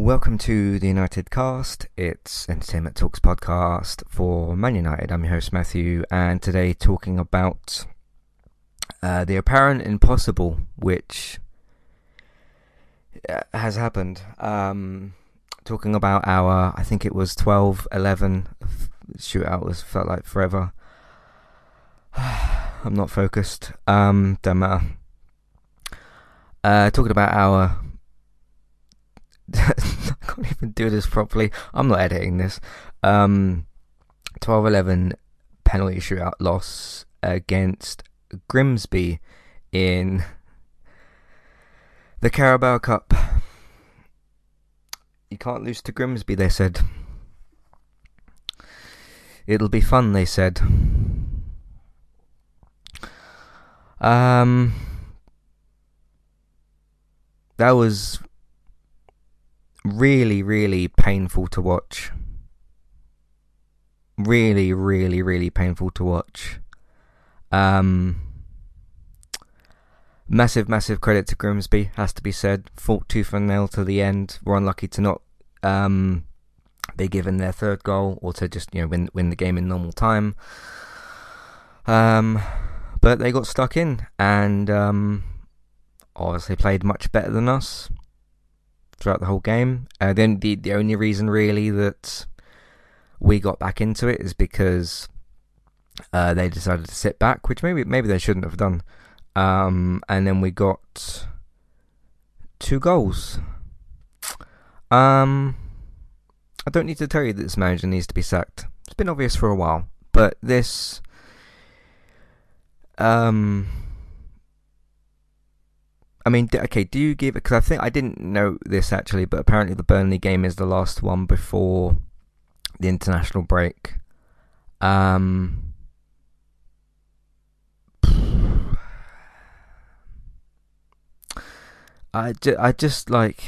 Welcome to the United Cast. It's Entertainment Talks podcast for Man United. I'm your host Matthew, and today talking about the apparent impossible, which has happened. Talking about our, I think it was 12-11 shootout, felt like forever. I'm not focused. Don't matter. Talking about our I can't even do this properly. I'm not editing this. 12-11 penalty shootout loss against Grimsby in the Carabao Cup. You can't lose to Grimsby, they said. It'll be fun, they said. That was really painful to watch. Really painful to watch. Massive credit to Grimsby, has to be said. Fought tooth and nail to the end. Were unlucky to not be given their third goal, or to just win the game in normal time. But they got stuck in, and obviously played much better than us throughout the whole game. Then the only reason really that we got back into it is because they decided to sit back, which maybe they shouldn't have done. And then we got 2 goals. I don't need to tell you that this manager needs to be sacked. It's been obvious for a while, but this I mean, okay, do you give it, because I think I didn't know this actually, but apparently the Burnley game is the last one before the international break. I just like,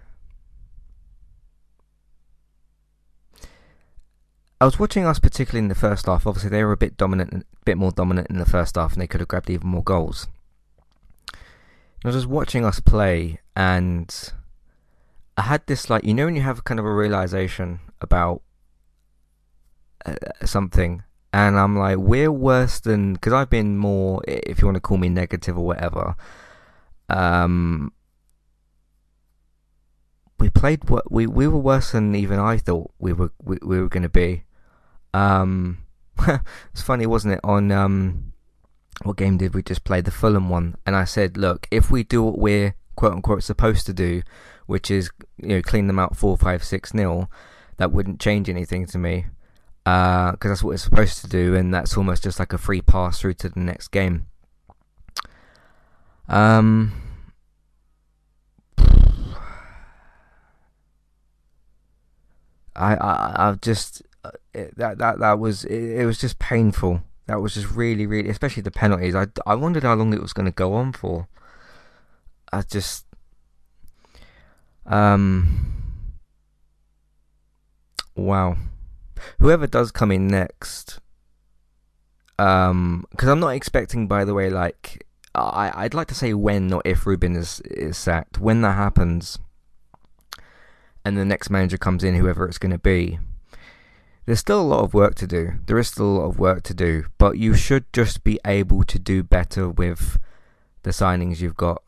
I was watching us particularly in the first half. Obviously they were a bit more dominant in the first half, and they could have grabbed even more goals. I was just watching us play, and I had this, like, when you have kind of a realization about something, and I'm like, we're worse than, because I've been more, if you want to call me negative or whatever, we played what we were worse than even I thought we were going to be. It's funny, wasn't it, on what game did we just play? The Fulham one. And I said, look, if we do what we're quote unquote supposed to do, which is clean them out 4-5-6-0, that wouldn't change anything to me, because that's what we're supposed to do, and that's almost just like a free pass through to the next game. I've just that was it was just painful. That was just really, especially the penalties. I wondered how long it was going to go on for. I just, wow. Whoever does come in next, because I'm not expecting, by the way, like, I'd like to say when, not if, Ruben is sacked. When that happens, and the next manager comes in, whoever it's going to be, there's still a lot of work to do. There is still a lot of work to do, but you should just be able to do better with the signings you've got.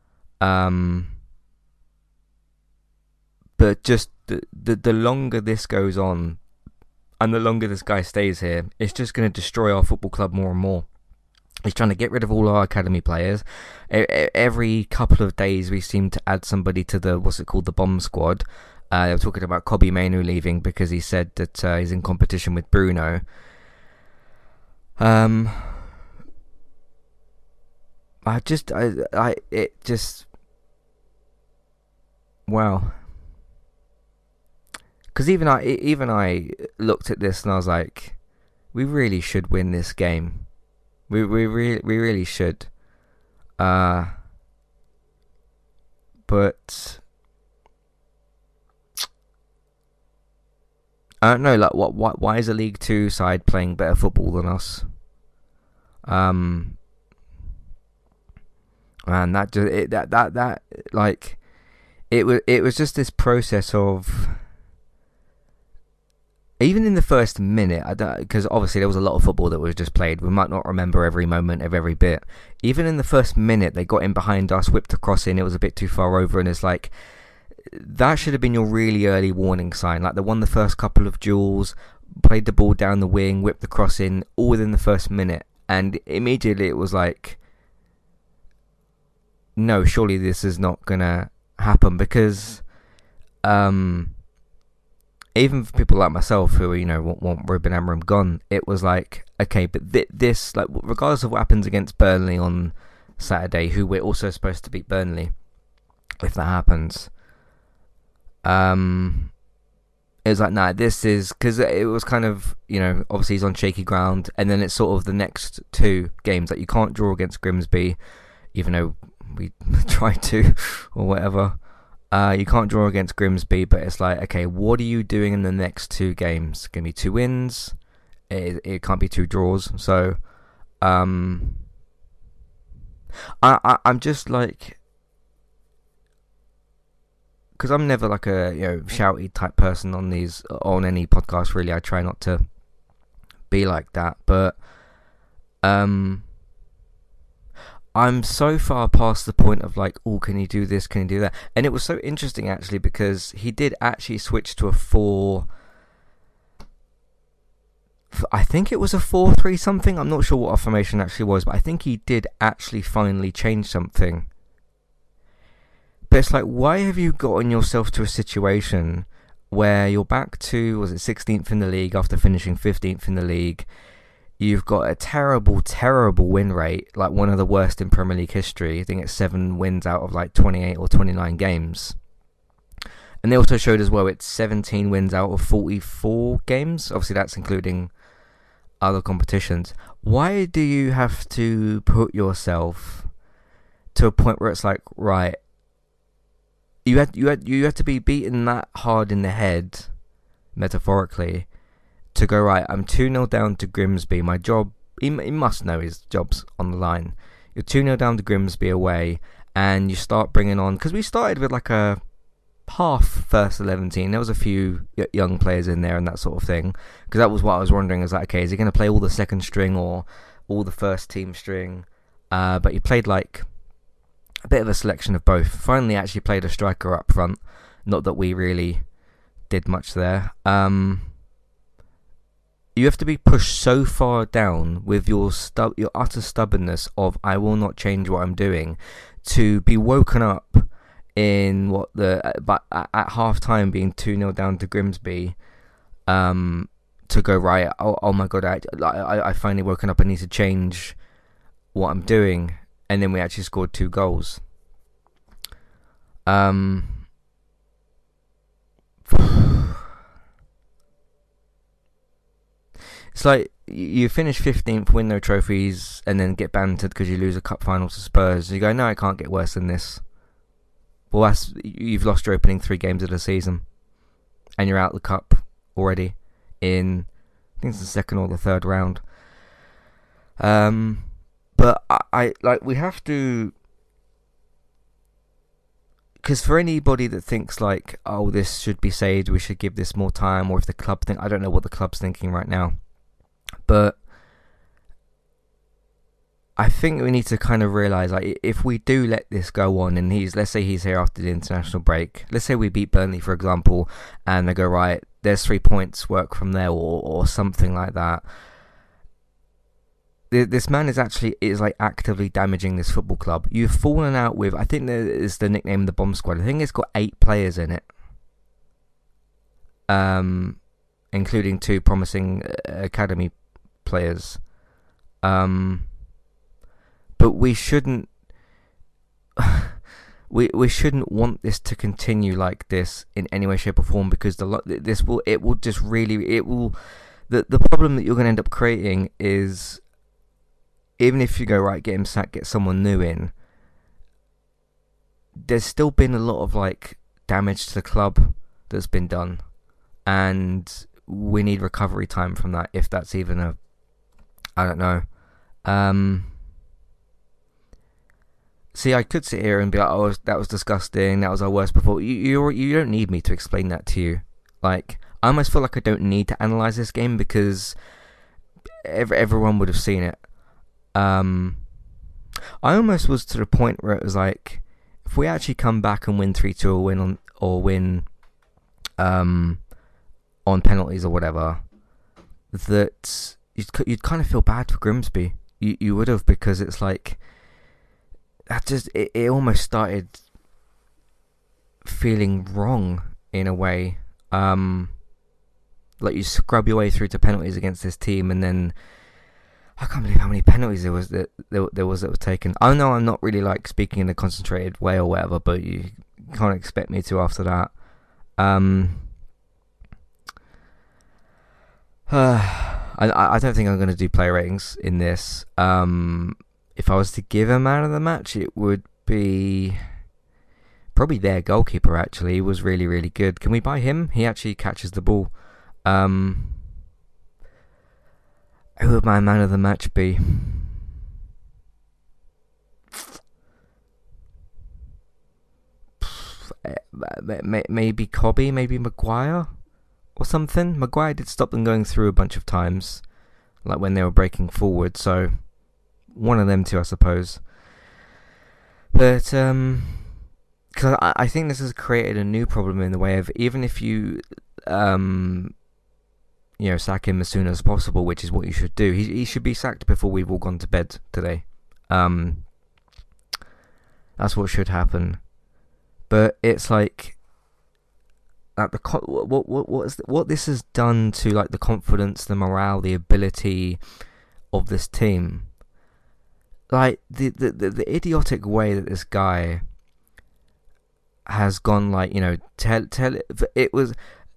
But just the longer this goes on, and the longer this guy stays here, it's just going to destroy our football club more and more. He's trying to get rid of all our academy players. Every couple of days we seem to add somebody to the, the bomb squad. They were talking about Kobbie Mainoo leaving because he said that he's in competition with Bruno. Wow. Because even I looked at this and I was like, we really should win this game. We really should. But I don't know, like, why is a League 2 side playing better football than us? Man, that like, it was just this process of, even in the first minute, because obviously there was a lot of football that was just played. We might not remember every moment of every bit. Even in the first minute, they got in behind us, whipped a cross in. It was a bit too far over, and it's like, that should have been your really early warning sign. Like, they won the first couple of duels, played the ball down the wing, whipped the cross in, all within the first minute, and immediately it was like, no, surely this is not gonna happen, because even for people like myself who, want Ruben Amorim gone, it was like, okay, but this, like, regardless of what happens against Burnley on Saturday, who we're also supposed to beat Burnley, if that happens, it was like, nah, this is, because it was kind of, obviously he's on shaky ground, and then it's sort of the next two games, like, you can't draw against Grimsby, even though we tried to, or whatever. You can't draw against Grimsby, but it's like, okay, what are you doing in the next two games? It's going to be 2 wins. It can't be 2 draws. So, I'm just like, because I'm never like a shouty type person on any podcast. Really, I try not to be like that. But I'm so far past the point of like, oh, can he do this? Can he do that? And it was so interesting actually, because he did actually switch to a 4. I think it was a 4-3 something. I'm not sure what our formation actually was, but I think he did actually finally change something. But it's like, why have you gotten yourself to a situation where you're back to, was it 16th in the league after finishing 15th in the league? You've got a terrible, terrible win rate, like one of the worst in Premier League history. I think it's 7 wins out of like 28 or 29 games. And they also showed as well it's 17 wins out of 44 games. Obviously that's including other competitions. Why do you have to put yourself to a point where it's like, right, you had to be beaten that hard in the head, metaphorically, to go, right, I'm 2-0 down to Grimsby. My job, he must know his job's on the line. You're 2-0 down to Grimsby away, and you start bringing on, because we started with like a half first 11 team. There was a few young players in there and that sort of thing, because that was what I was wondering, is like, okay, is he going to play all the second string or all the first team string? But he played like a bit of a selection of both. Finally actually played a striker up front, not that we really did much there. You have to be pushed so far down with your utter stubbornness of, I will not change what I'm doing, to be woken up in but at half time being 2-0 down to Grimsby, to go, right, oh my god, I finally woken up, I need to change what I'm doing, and then we actually scored 2 goals. It's like you finish 15th, win no trophies, and then get bantered because you lose a cup final to Spurs. You go, no, it can't get worse than this. Well, you've lost your opening 3 games of the season, and you're out the cup already in, I think it's the 2nd or the 3rd round. But I like, we have to, because for anybody that thinks like, oh, this should be saved, we should give this more time, or if the club think, I don't know what the club's thinking right now, but I think we need to kind of realise, like, if we do let this go on, and let's say he's here after the international break, let's say we beat Burnley, for example, and they go, right, there's 3 points, work from there, or something like that. This man is like actively damaging this football club. You've fallen out with, I think there is the nickname the Bomb Squad. I think it's got 8 players in it, including 2 promising academy players. But we shouldn't we shouldn't want this to continue like this in any way, shape or form, because the problem that you're going to end up creating is, even if you go, right, get him sacked, get someone new in, there's still been a lot of like damage to the club that's been done, and we need recovery time from that, if that's even I don't know. See, I could sit here and be like, "Oh, that was disgusting. That was our worst performance." You don't need me to explain that to you. Like, I almost feel like I don't need to analyze this game because everyone would have seen it. I almost was to the point where it was like, if we actually come back and win 3-2 or win on penalties or whatever, that you'd kind of feel bad for Grimsby. You would have, because it's like that just it almost started feeling wrong in a way. Like, you scrub your way through to penalties against this team, and then I can't believe how many penalties there was that was taken. I know I'm not really like speaking in a concentrated way or whatever, but you can't expect me to after that. I don't think I'm going to do player ratings in this. If I was to give a man of the match, it would be probably their goalkeeper. Actually, he was really, really good. Can we buy him? He actually catches the ball. Who would my man of the match be? Maybe Cobby, maybe Maguire or something. Maguire did stop them going through a bunch of times, like when they were breaking forward, so one of them two, I suppose. But because I think this has created a new problem in the way of, even if you sack him as soon as possible, which is what you should do. He should be sacked before we've all gone to bed today. That's what should happen. But it's like what this has done to like the confidence, the morale, the ability of this team. Like the idiotic way that this guy has gone, like, it was.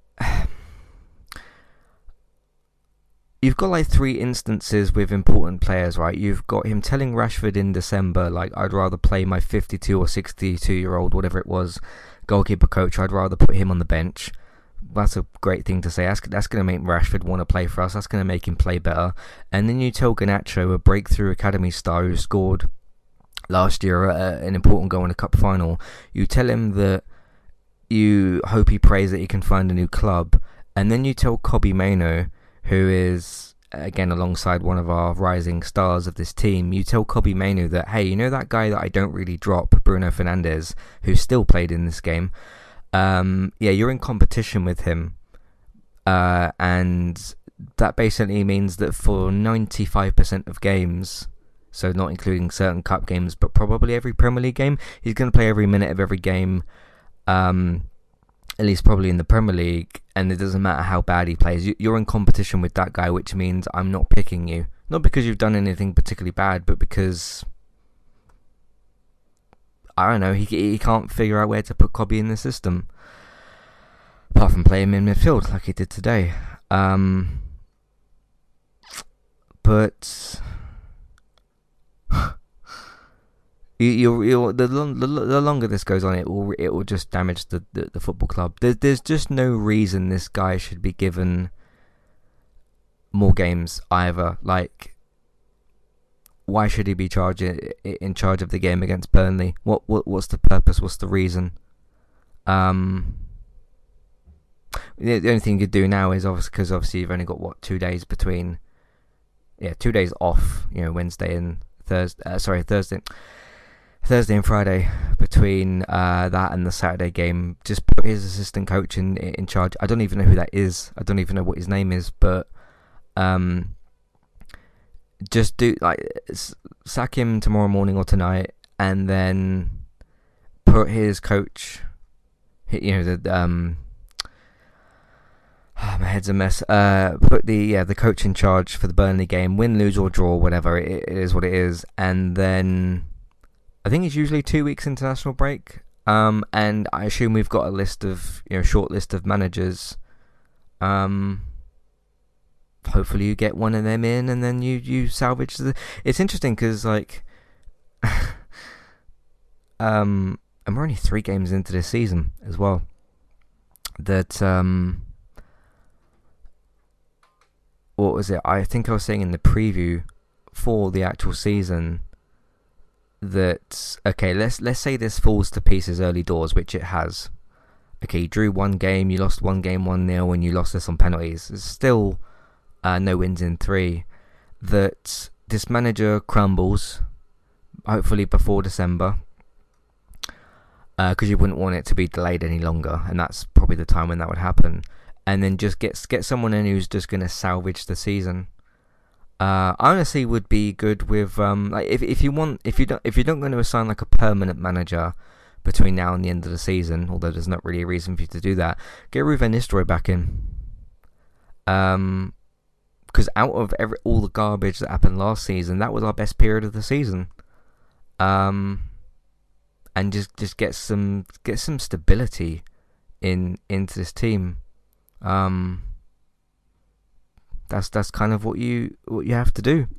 You've got like 3 instances with important players, right? You've got him telling Rashford in December, like, I'd rather play my 52 or 62-year-old, whatever it was, goalkeeper coach. I'd rather put him on the bench. That's a great thing to say. That's going to make Rashford want to play for us. That's going to make him play better. And then you tell Garnacho, a breakthrough academy star who scored last year an important goal in a cup final, you tell him that you hope he prays that he can find a new club. And then you tell Kobbie Mainoo, who is, again, alongside one of our rising stars of this team, you tell Kobbie Mainoo that, hey, you know that guy that I don't really drop, Bruno Fernandes, who still played in this game, you're in competition with him, and that basically means that for 95% of games, so not including certain cup games, but probably every Premier League game, he's going to play every minute of every game, at least probably in the Premier League, and it doesn't matter how bad he plays. You're in competition with that guy, which means I'm not picking you. Not because you've done anything particularly bad, but because, I don't know, he can't figure out where to put Kobbie in the system. Apart from playing him in midfield, like he did today. But the longer this goes on, it will just damage the football club. There's just no reason this guy should be given more games either. Like, why should he be in charge of the game against Burnley? What's the purpose? What's the reason? The only thing you could do now is obviously you've only got 2 days between. 2 days off. Wednesday and Thursday. Thursday and Friday between that and the Saturday game. Just put his assistant coach in charge. I don't even know who that is. I don't even know what his name is, but just sack him tomorrow morning or tonight, and then put his coach. My head's a mess. Put the coach in charge for the Burnley game. Win, lose or draw, whatever, it is what it is, and then. I think it's usually 2 weeks international break, and I assume we've got a list of, short list of managers. Hopefully you get one of them in, and then you salvage the. It's interesting because and we're only 3 games into this season as well. That what was it? I think I was saying in the preview for the actual season that, okay, let's say this falls to pieces early doors, which it has. Okay, you drew one game, you lost one game 1-0, and you lost this on penalties. It's still no wins in 3. That this manager crumbles, hopefully before December, because you wouldn't want it to be delayed any longer, and that's probably the time when that would happen. And then just get someone in who's just going to salvage the season. I honestly would be good with like if you're not going to assign like a permanent manager between now and the end of the season, although there's not really a reason for you to do that, get Ruud van Nistelrooy back in. Because out of all the garbage that happened last season, that was our best period of the season. And just get some stability into this team. That's kind of what you have to do.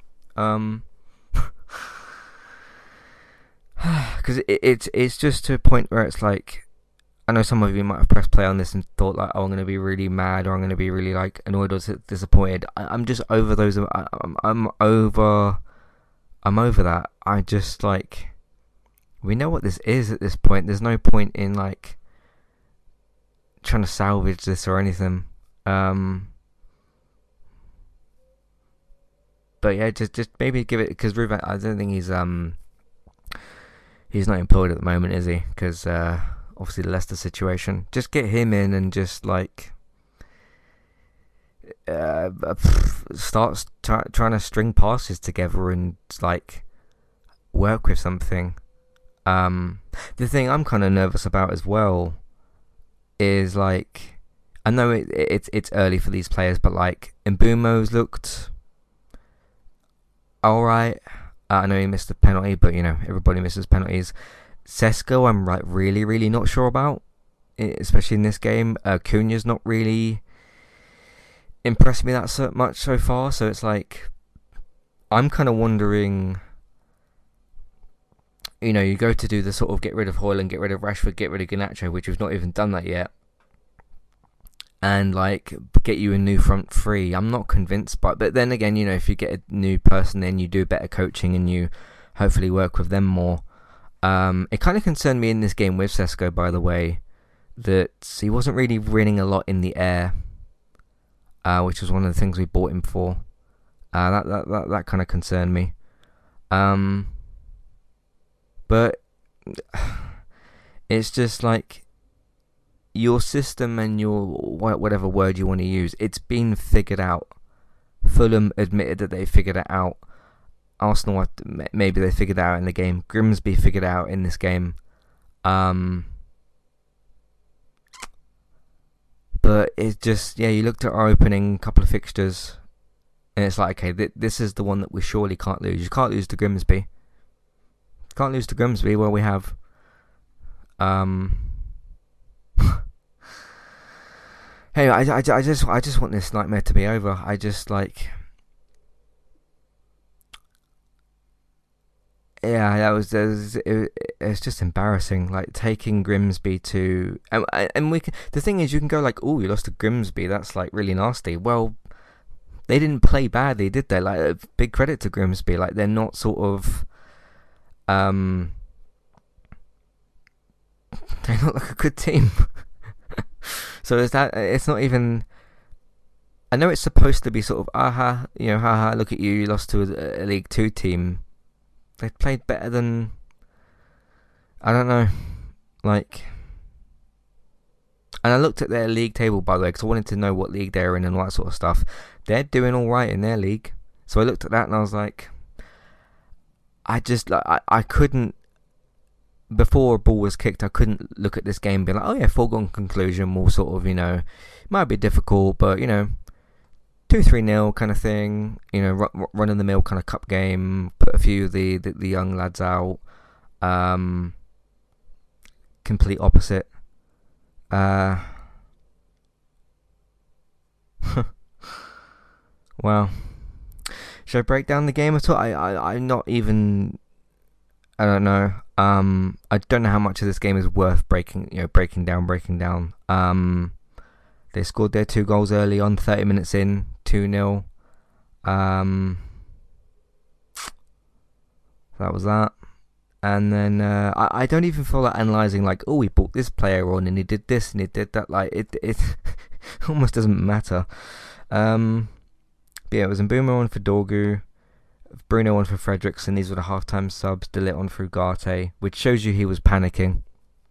Because it's just to a point where it's like, I know some of you might have pressed play on this and thought like, oh, I'm going to be really mad, or I'm going to be really like annoyed or disappointed. I'm just over those. I'm over that. I just like, we know what this is at this point. There's no point in like trying to salvage this or anything. But yeah, just maybe give it, because Ruud, I don't think he's not employed at the moment, is he? Because obviously the Leicester situation. Just get him in and just like start trying to string passes together and like work with something. The thing I'm kind of nervous about as well is like, I know it's early for these players, but like Mbeumo's looked alright. I know he missed a penalty, but you know, everybody misses penalties. Sesko, I'm like really, really not sure about, especially in this game. Cunha's not really impressed me that so much so far, so it's like, I'm kind of wondering, you know, you go to do the sort of get rid of Højlund, get rid of Rashford, get rid of Garnacho, which we've not even done that yet, and like get you a new front three. I'm not convinced, but then again, you know, if you get a new person, then you do better coaching and you hopefully work with them more. It kind of concerned me in this game with Sesko, by the way, that he wasn't really winning a lot in the air, which was one of the things we bought him for. That kind of concerned me. But it's just like, your system and your whatever word you want to use, it's been figured out. Fulham admitted that they figured it out. Arsenal, maybe they figured it out in the game. Grimsby figured it out in this game. But it's just, yeah, you looked at our opening couple of fixtures and it's like, okay, this is the one that we surely can't lose. You can't lose to Grimsby. Can't lose to Grimsby. Well, we have. Hey, I just want this nightmare to be over. I just like, yeah, it's just embarrassing. Like taking Grimsby to, and we can, the thing is, you can go like, oh, you lost to Grimsby, that's like really nasty. Well, they didn't play badly, did they? Like, big credit to Grimsby. Like, they're not sort of, they're not like a good team. So it's not even, I know it's supposed to be sort of, haha, look at you, you lost to a League 2 team. They played better than, I don't know, like, and I looked at their league table, by the way, because I wanted to know what league they're in and all that sort of stuff. They're doing alright in their league. So I looked at that and I was like, I couldn't, before a ball was kicked, I couldn't look at this game and be like, oh yeah, foregone conclusion, we'll sort of, you know, it might be difficult, but, you know, 2-3-0 kind of thing, you know, run in the mill kind of cup game, put a few of the young lads out. Complete opposite. Well, should I break down the game at all? I'm not even, I don't know. I don't know how much of this game is worth breaking down. They scored their 2 goals early on, 30 minutes in, 2-0. That was that. And then I don't even feel like analysing like, oh, we brought this player on and he did this and he did that. Like it almost doesn't matter. But yeah, it was Mbeumo on for Dorgu, Bruno on for Frederiksen. These were the halftime subs. De Ligt on for Ugarte, which shows you he was panicking.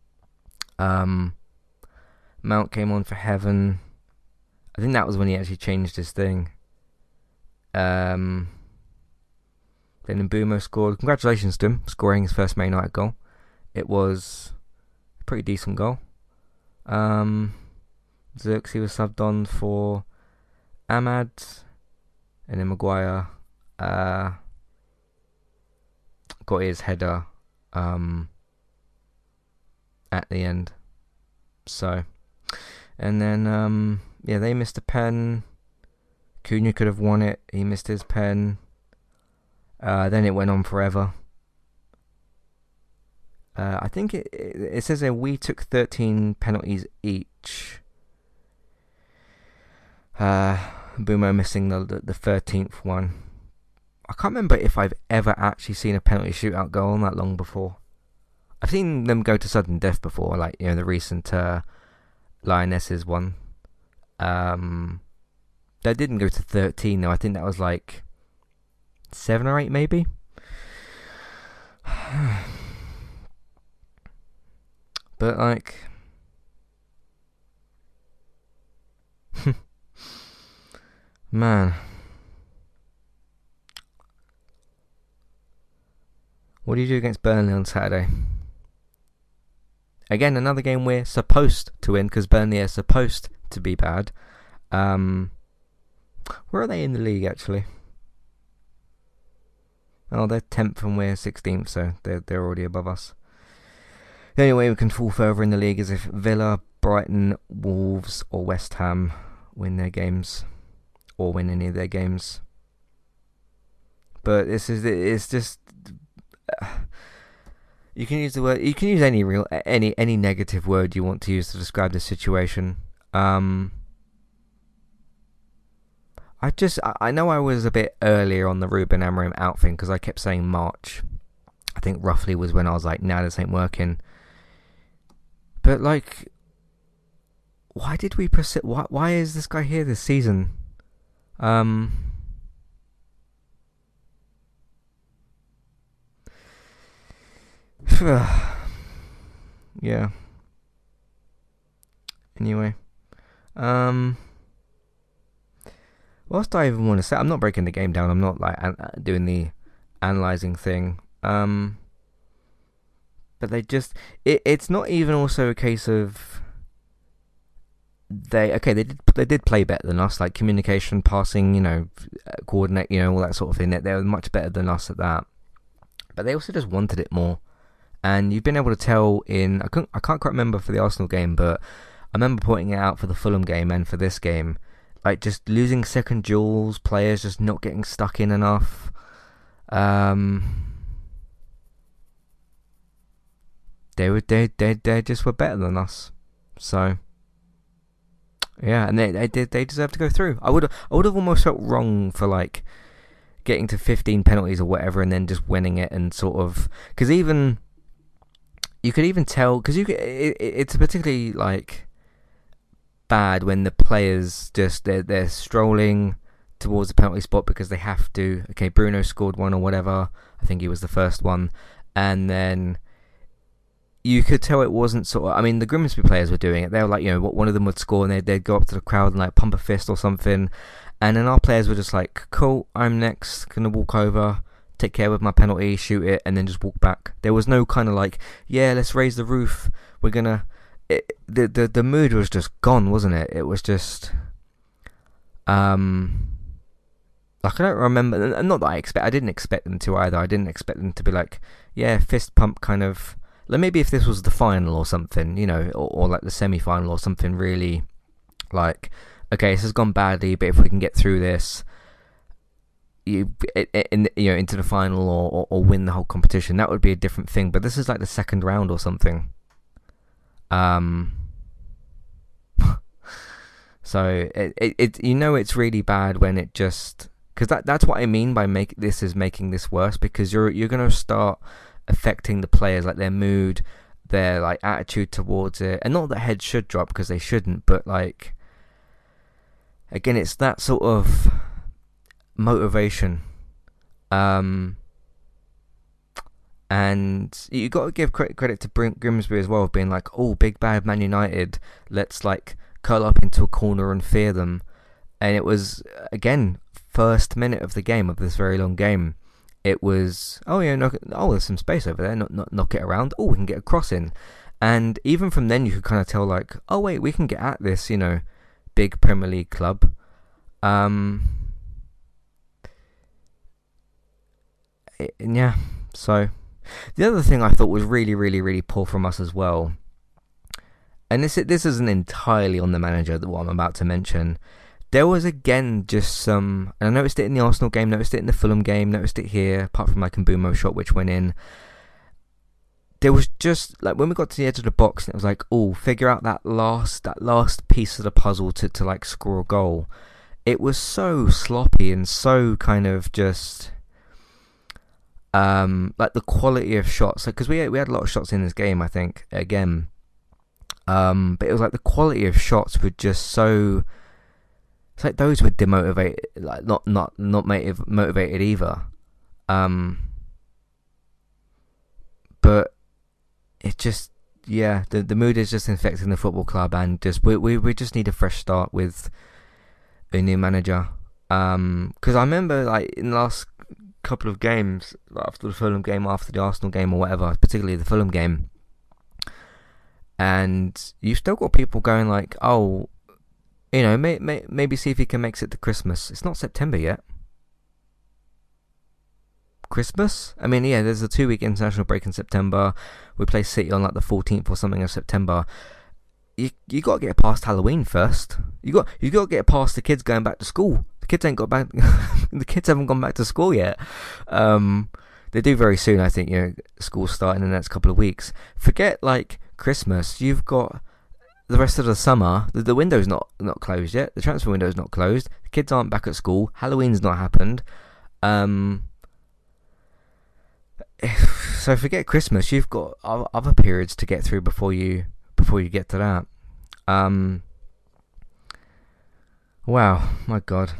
Mount came on for Heaven. I think that was when he actually changed his thing. Then Mbeumo scored. Congratulations to him, scoring his first Man United goal. It was a pretty decent goal. Xerxes was subbed on for Ahmad. And then Maguire got his header at the end. So, and then they missed a pen. Cunha could have won it. He missed his pen. Then it went on forever. I think it says that we took 13 penalties each. Mbeumo missing the 13th one. I can't remember if I've ever actually seen a penalty shootout go on that long before. I've seen them go to sudden death before, like, you know, the recent Lionesses one. They didn't go to 13 though. I think that was like 7 or 8 maybe. But like, man, what do you do against Burnley on Saturday? Again, another game we're supposed to win because Burnley are supposed to be bad. Where are they in the league actually? Oh, they're 10th and we're 16th, so they're already above us. The only way we can fall further in the league is if Villa, Brighton, Wolves or West Ham win their games, or win any of their games. But it's just you can use the word, you can use any negative word you want to use to describe the situation. I know I was a bit earlier on the Ruben Amorim out thing because I kept saying March. I think roughly was when I was like, nah, this ain't working. But like, why did we proceed? Why is this guy here this season? Yeah. Anyway, whilst I even want to say, I'm not breaking the game down. I'm not like doing the analysing thing. But they just, it's not even also a case of they did play better than us, like communication, passing, you know, coordinate, you know, all that sort of thing. They were much better than us at that. But they also just wanted it more. And you've been able to tell I can't quite remember for the Arsenal game, but I remember pointing it out for the Fulham game and for this game, like just losing second duels, players just not getting stuck in enough. They just were better than us. So yeah, and they deserve to go through. I would have almost felt wrong for like getting to 15 penalties or whatever and then just winning it, and sort of, because even you could even tell, because it's particularly like bad when the players just they're strolling towards the penalty spot because they have to. Okay, Bruno scored one or whatever. I think he was the first one, and then you could tell it wasn't sort of, I mean, the Grimsby players were doing it. They were like, you know, one of them would score and they'd go up to the crowd and like pump a fist or something. And then our players were just like, cool, I'm next, gonna walk over, take care with my penalty, shoot it, and then just walk back. There was no kind of like, yeah, let's raise the roof, we're gonna... The mood was just gone, wasn't it? It was just... like, I don't remember, not that I didn't expect them to either. I didn't expect them to be like, yeah, fist pump kind of... Like maybe if this was the final or something, you know, or like the semi-final or something, really like, okay, this has gone badly, but if we can get through this, into the final or win the whole competition, that would be a different thing. But this is like the second round or something. So it you know, it's really bad when it just, because that's what I mean by making this worse, because you're gonna start affecting the players, like their mood, their like attitude towards it. And not that heads should drop, because they shouldn't, but like, again, it's that sort of motivation. And you got to give credit to Grimsby as well, of being like, oh, big bad Man United, let's like curl up into a corner and fear them. And it was, again, first minute of the game, of this very long game, it was, there's some space over there, knock it around, we can get a cross in. And even from then you could kind of tell, like, oh wait, we can get at this, big Premier League club. So the other thing I thought was really, really, really poor from us as well, and this isn't entirely on the manager, what I'm about to mention. There was again just some, and I noticed it in the Arsenal game, noticed it in the Fulham game, noticed it here, apart from like a Mbeumo shot which went in. There was just like, when we got to the edge of the box, and it was like, figure out that last piece of the puzzle to like score a goal. It was so sloppy and so kind of just like the quality of shots, because we had a lot of shots in this game, I think, again, but it was like the quality of shots were just so, it's like those were demotivated, like not motivated either, but it just, the mood is just infecting the football club, and just we just need a fresh start with a new manager, because I remember like in the last couple of games, after the Fulham game, after the Arsenal game, or whatever, particularly the Fulham game, and you've still got people going like, maybe see if he can make it to Christmas. It's not September yet. Christmas? I mean, there's a 2-week international break in September. We play City on like the 14th or something of September. You got to get past Halloween first. You got to get past the kids going back to school. The kids ain't got back. The kids haven't gone back to school yet. They do very soon, I think. School start in the next couple of weeks. Forget like Christmas. You've got the rest of the summer. The window's not closed yet. The transfer window's not closed. The kids aren't back at school. Halloween's not happened. So forget Christmas. You've got other periods to get through before you get to that. Wow, my God.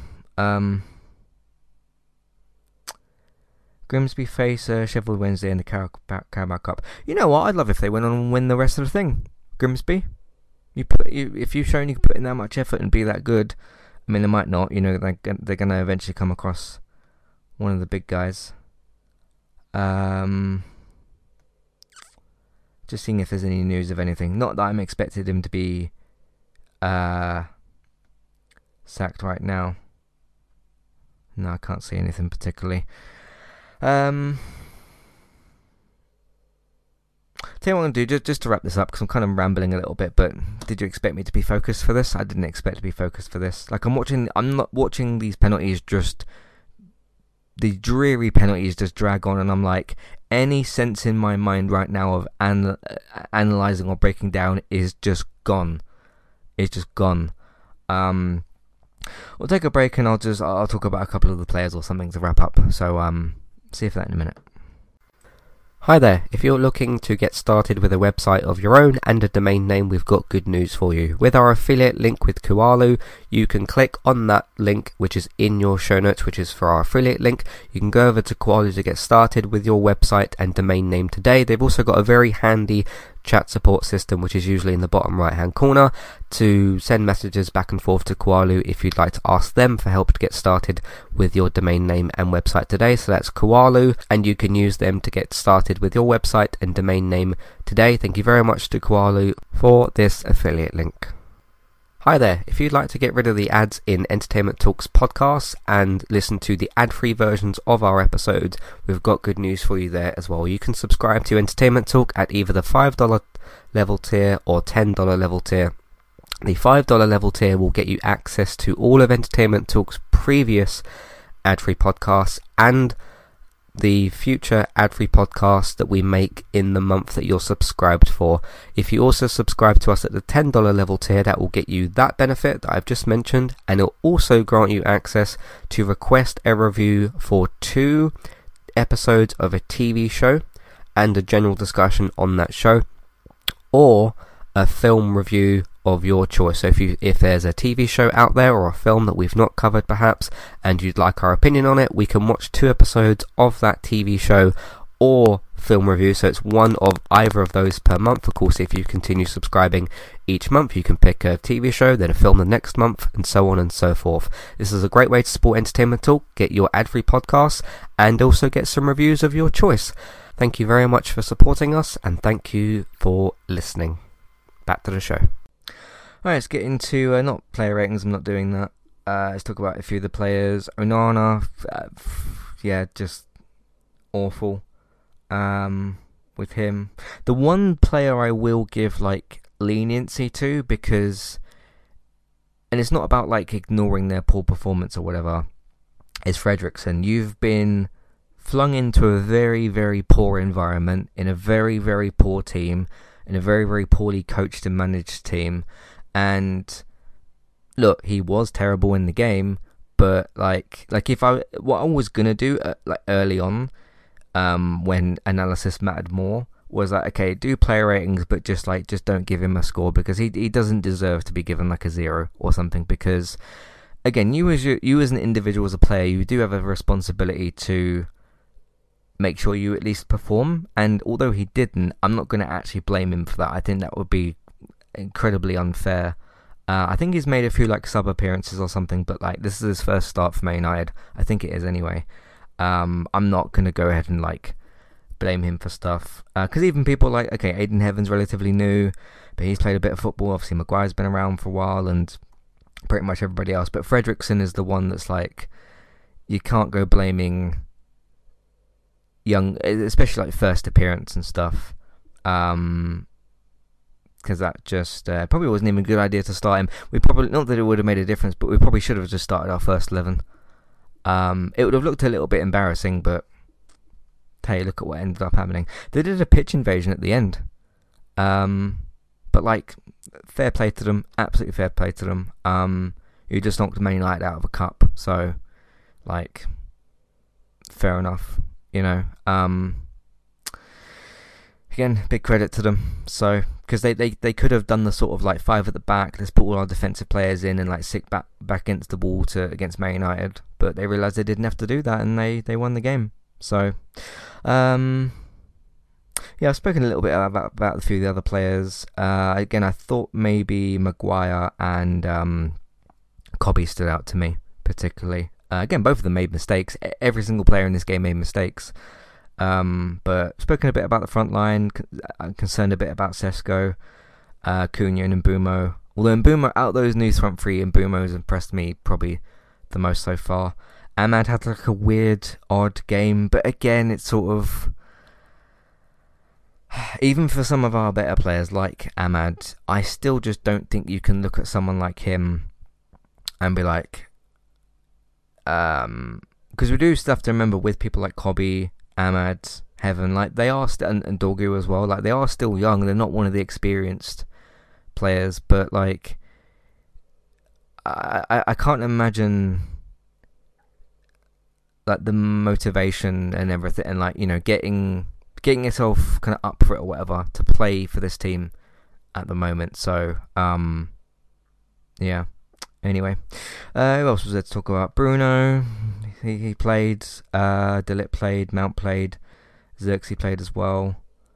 Grimsby face Sheffield Wednesday in the Carabao Cup. You know what? I'd love if they went on and win the rest of the thing. Grimsby, if you've shown you can put in that much effort and be that good. I mean, they might not. They're going to eventually come across one of the big guys. Just seeing if there's any news of anything. Not that I'm expecting him to be sacked right now. No, I can't see anything particularly. Tell you what I'm going to do, just to wrap this up, because I'm kind of rambling a little bit, but did you expect me to be focused for this? I didn't expect to be focused for this. Like, I'm not watching these penalties, just the dreary penalties just drag on, and I'm like, any sense in my mind right now of analysing or breaking down is just gone. It's just gone. We'll take a break, and I'll talk about a couple of the players or something to wrap up. So see you for that in a minute. Hi there, if you're looking to get started with a website of your own and a domain name, we've got good news for you. With our affiliate link with Kualu, you can click on that link which is in your show notes, which is for our affiliate link. You can go over to Kualu to get started with your website and domain name today. They've also got a very handy chat support system, which is usually in the bottom right hand corner, to send messages back and forth to Kualu if you'd like to ask them for help to get started with your domain name and website today. So that's Kualu, and you can use them to get started with your website and domain name today. Thank you very much to Kualu for this affiliate link. Hi there, if you'd like to get rid of the ads in Entertainment Talks podcasts and listen to the ad-free versions of our episodes, we've got good news for you there as well. You can subscribe to Entertainment Talk at either the $5 level tier or $10 level tier. The $5 level tier will get you access to all of Entertainment Talk's previous ad-free podcasts and the future ad-free podcasts that we make in the month that you're subscribed for. If you also subscribe to us at the $10 level tier, that will get you that benefit that I've just mentioned, and it'll also grant you access to request a review for 2 episodes of a TV show, and a general discussion on that show, or a film review of your choice. So if there's a TV show out there or a film that we've not covered perhaps, and you'd like our opinion on it, we can watch 2 episodes of that TV show or film review. So it's one of either of those per month. Of course, if you continue subscribing each month, you can pick a TV show, then a film the next month, and so on and so forth. This is a great way to support Entertainment Talk, get your ad-free podcasts, and also get some reviews of your choice. Thank you very much for supporting us, and thank you for listening. Back to the show. Alright, let's get into, not player ratings, I'm not doing that. Let's talk about a few of the players. Onana, just awful with him. The one player I will give, leniency to, because, and it's not about, ignoring their poor performance or whatever, is Fredriksson. You've been flung into a very, very poor environment, in a very, very poor team, in a very, very poorly coached and managed team, and look, he was terrible in the game, but what I was gonna do early on, when analysis mattered more, was okay, do player ratings, but just don't give him a score, because he doesn't deserve to be given a 0 or something, because again, you as an individual, as a player, you do have a responsibility to make sure you at least perform, and although he didn't, I'm not going to actually blame him for that. I think that would be incredibly unfair. I think he's made a few sub appearances or something, but this is his first start for Man United. I think it is anyway. I'm not going to go ahead and blame him for stuff, because even people Aidan Heaven's relatively new, but he's played a bit of football. Obviously Maguire's been around for a while, and pretty much everybody else, but Fredriksson is the one that's you can't go blaming young, especially first appearance and stuff, because that just probably wasn't even a good idea to start him. We probably, not that it would have made a difference, but we probably should have just started our first 11. It would have looked a little bit embarrassing, but hey, look at what ended up happening. They did a pitch invasion at the end, but fair play to them, absolutely fair play to them. You just knocked Man United out of a cup, so fair enough, again, big credit to them. So, because they could have done the sort of 5 at the back, let's put all our defensive players in and sit back against the wall against Man United, but they realised they didn't have to do that, and they won the game. So, I've spoken a little bit about a few of the other players. Again, I thought maybe Maguire and Cobby stood out to me particularly. Again, both of them made mistakes. Every single player in this game made mistakes. But spoken a bit about the front line. I'm concerned a bit about Sesko, Cunha and Mbeumo. Although Mbeumo, out of those new front three, Mbeumo has impressed me probably the most so far. Amad had a weird, odd game, but again, it's sort of, even for some of our better players like Amad, I still just don't think you can look at someone like him and be because we do stuff to remember with people like Cobby, Amad, Heaven, they are and Dorgu as well, they are still young. They're not one of the experienced players, but I can't imagine the motivation and everything, and getting yourself kind of up for it or whatever to play for this team at the moment. So anyway, who else was there to talk about? Bruno, he played, De Ligt played, Mount played, Xerxes played as well.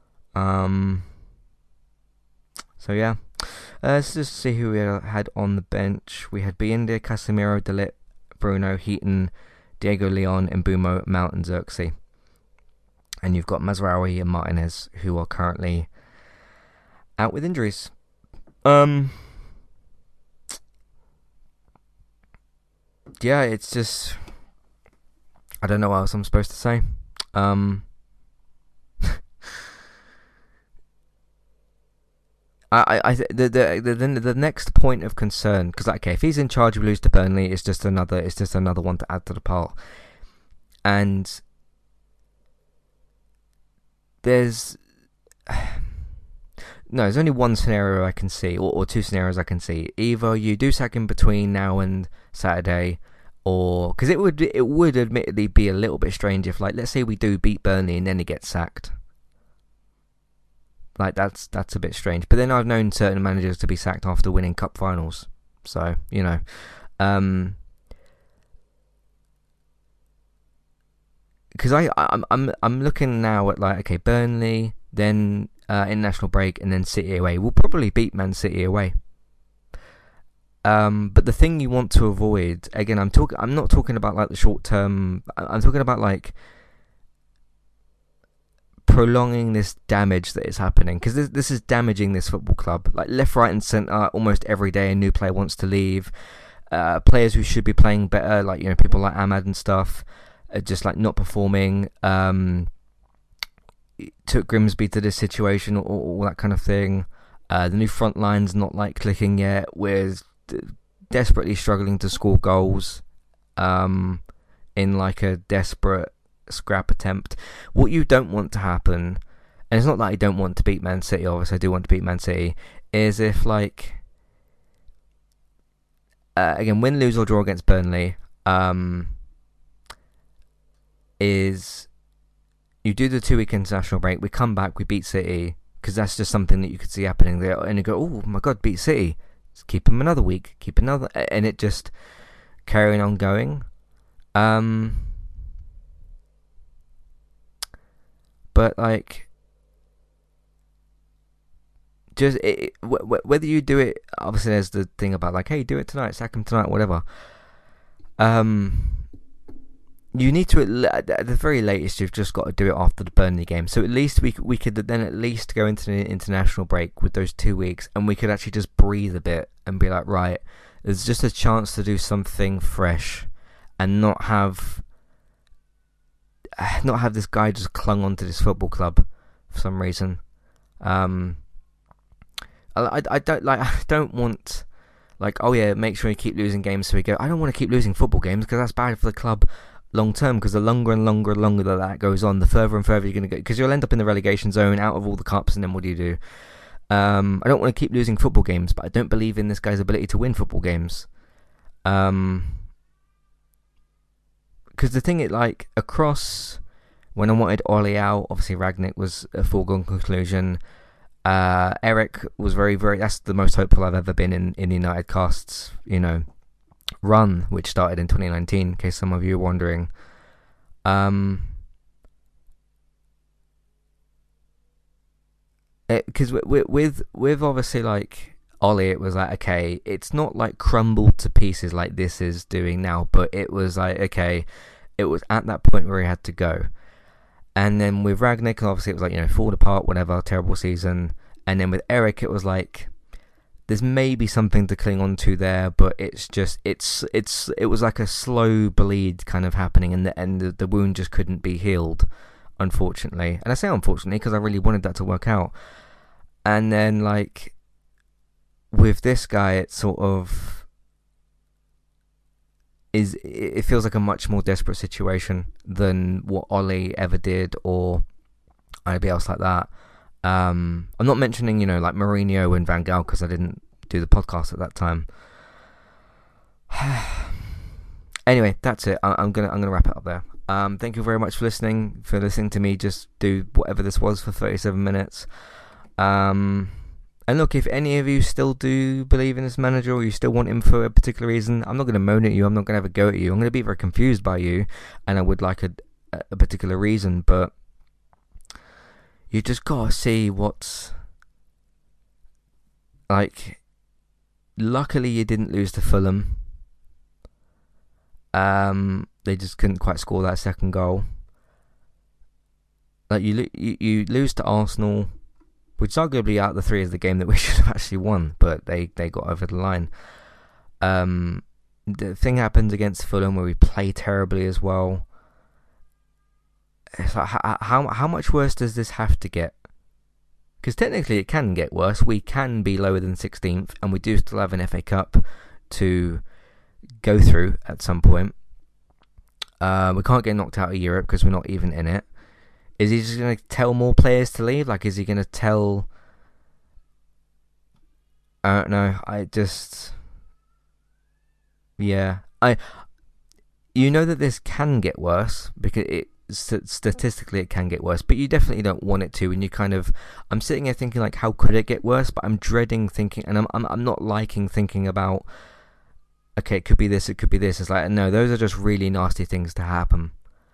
Let's just see who we had on the bench. We had Biendia, Casemiro, De Ligt, Bruno, Heaton, Diego Leon, Mbeumo, Mount and Xerxes. And you've got Mazraoui and Martinez, who are currently out with injuries. It's just, I don't know what else I'm supposed to say. The next point of concern, because if he's in charge, we lose to Burnley, it's just another one to add to the pile. And there's only one scenario I can see, or two scenarios I can see. Either you do sack him between now and Saturday, or because it would admittedly be a little bit strange if, let's say we do beat Burnley and then he gets sacked. Like that's a bit strange. But then I've known certain managers to be sacked after winning cup finals. So because I'm looking now at like, okay, Burnley, then international break, and then City away. We'll probably beat Man City away. But the thing you want to avoid, again, I'm not talking about like the short term. I'm talking about like prolonging this damage that is happening, because this is damaging this football club. Like left, right, and centre, almost every day a new player wants to leave. Players who should be playing better, like people like Ahmad and stuff, are just like not performing. Took Grimsby to this situation, all that kind of thing. The new front line's not like clicking yet. We're desperately struggling to score goals in like a desperate scrap attempt. What you don't want to happen, and it's not that I don't want to beat Man City, obviously I do want to beat Man City, is if like again, win, lose or draw against Burnley, is you do the 2-week international break, we come back, we beat City, because that's just something that you could see happening there, and you go, oh my god, beat City, let's keep them another week, keep another, and it just carrying on going. But like, just whether you do it, obviously there's the thing about like, hey, do it tonight, sack him tonight, whatever. You need to, at the very latest, you've just got to do it after the Burnley game. So at least we could then at least go into the international break with those 2 weeks, and we could actually just breathe a bit and be like, right, there's just a chance to do something fresh, and not have this guy just clung onto this football club for some reason. I don't want like, oh yeah, make sure you keep losing games so we go. I don't want to keep losing football games, because that's bad for the club long term, because the longer and longer that goes on, the further and further you're going to go, because you'll end up in the relegation zone, out of all the cups, and then what do you do? I don't want to keep losing football games, but I don't believe in this guy's ability to win football games. Because the thing is, like, across, when I wanted Ollie out, obviously Ragnick was a foregone conclusion. Eric was very, very, that's the most hopeful I've ever been in the United Cast's, run, which started in 2019, in case some of you are wondering. Because with obviously like Ollie, it was like, okay, it's not like crumbled to pieces like this is doing now, but it was like, okay, it was at that point where he had to go. And then with Ragnick, obviously it was like, fall apart, whatever, terrible season. And then with Eric, it was like, there's maybe something to cling on to there, but it's just, it was like a slow bleed kind of happening, and the wound just couldn't be healed, unfortunately. And I say unfortunately because I really wanted that to work out. And then like with this guy, it sort of it feels like a much more desperate situation than what Ollie ever did or anybody else like that. I'm not mentioning, like Mourinho and Van Gaal, because I didn't do the podcast at that time. Anyway, that's it. I'm gonna wrap it up there. Thank you very much for listening to me just do whatever this was for 37 minutes. And look, if any of you still do believe in this manager, or you still want him for a particular reason, I'm not going to moan at you, I'm not going to have a go at you, I'm going to be very confused by you, and I would like a particular reason, but you just gotta see what's like. Luckily you didn't lose to Fulham. They just couldn't quite score that second goal. Like you lose to Arsenal, which is arguably out of the three is the game that we should have actually won, but they got over the line. The thing happens against Fulham where we play terribly as well. It's like, how much worse does this have to get? Because technically it can get worse. We can be lower than 16th, and we do still have an FA Cup to go through at some point. We can't get knocked out of Europe because we're not even in it. Is he just going to tell more players to leave? Like, is he going to tell... I don't know. Yeah. You know that this can get worse, because statistically it can get worse, but you definitely don't want it to. And you kind of, I'm sitting here thinking like, how could it get worse? But I'm dreading thinking, and I'm not liking thinking about, okay, it could be this, it could be this. It's like, no, those are just really nasty things to happen.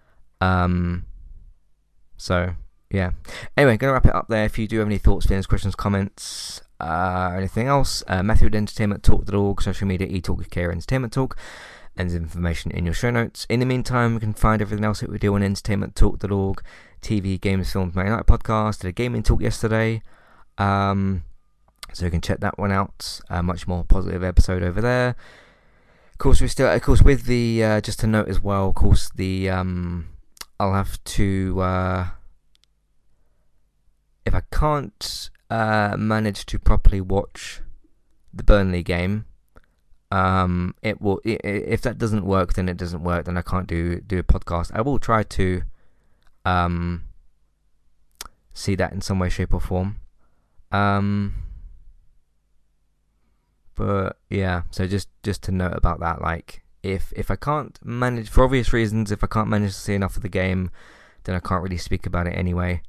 So yeah. Anyway, gonna wrap it up there. If you do have any thoughts, feelings, questions, comments, anything else, Matthew at entertainmenttalk.org, social media, eTalk, Entertainment Talk, and there's information in your show notes. In the meantime, you can find everything else that we do on entertainmenttalk.org, TV, games, films, Man United podcast, did a gaming talk yesterday, so you can check that one out. A much more positive episode over there. Of course, with the just to note as well, of course, the I'll have to if I can't manage to properly watch the Burnley game, it will. If that doesn't work, then it doesn't work. Then I can't do a podcast. I will try to see that in some way, shape, or form. But yeah, so just to note about that, like if I can't manage, for obvious reasons, if I can't manage to see enough of the game, then I can't really speak about it anyway.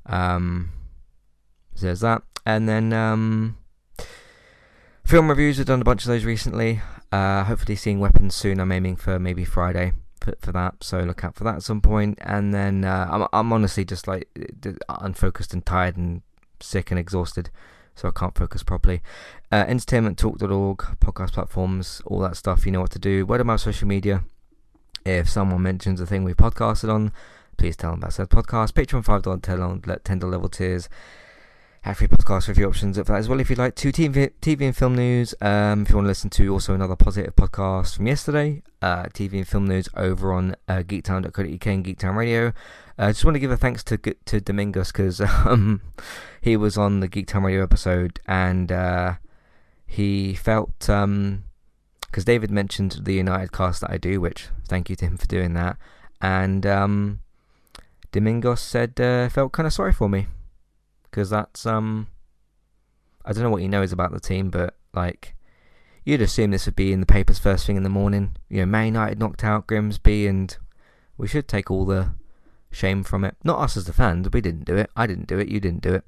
So there's that, and then film reviews. I've done a bunch of those recently. Hopefully seeing Weapons soon. I'm aiming for maybe Friday for that, so look out for that at some point. And then I'm honestly just like unfocused and tired and sick and exhausted, so I can't focus properly. Entertainmenttalk.org, podcast platforms, all that stuff. You know what to do. Word of mouth, social media. If someone mentions a thing we podcasted on, please tell them about said podcast. Patreon $5 $10 level tiers. Have free podcast review options for that as well if you'd like to. TV and film news. If you want to listen to also another positive podcast from yesterday, TV and film news over on geektown.co.uk and Geektown Radio. Just want to give a thanks to Domingos, because he was on the Geektown Radio episode, and he felt, because David mentioned the United cast that I do, which thank you to him for doing that, and Domingos said felt kind of sorry for me. Because that's, I don't know what he knows about the team, but, like, you'd assume this would be in the papers first thing in the morning. You know, Man United knocked out Grimsby, and we should take all the shame from it. Not us as the fans, we didn't do it. I didn't do it, you didn't do it.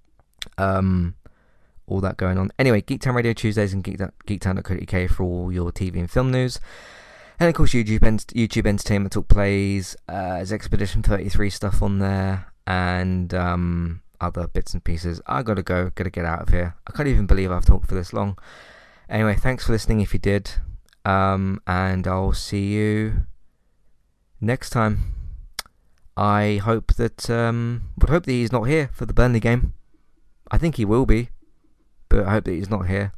All that going on. Anyway, Geektown Radio Tuesdays and geektown.co.uk for all your TV and film news. And, of course, YouTube Entertainment Talk plays. There's Expedition 33 stuff on there, and, other bits and pieces. I gotta get out of here. I can't even believe I've talked for this long. Anyway, thanks for listening if you did, and I'll see you next time. I hope that he's not here for the Burnley game. I think he will be, but I hope that he's not here.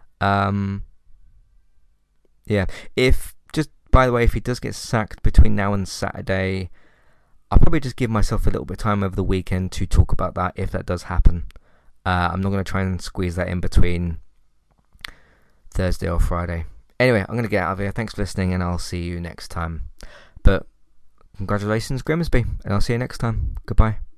Yeah, if, just by the way, if he does get sacked between now and Saturday, I'll probably just give myself a little bit of time over the weekend to talk about that if that does happen. I'm not going to try and squeeze that in between Thursday or Friday. Anyway, I'm going to get out of here. Thanks for listening, and I'll see you next time. But congratulations, Grimsby, and I'll see you next time. Goodbye.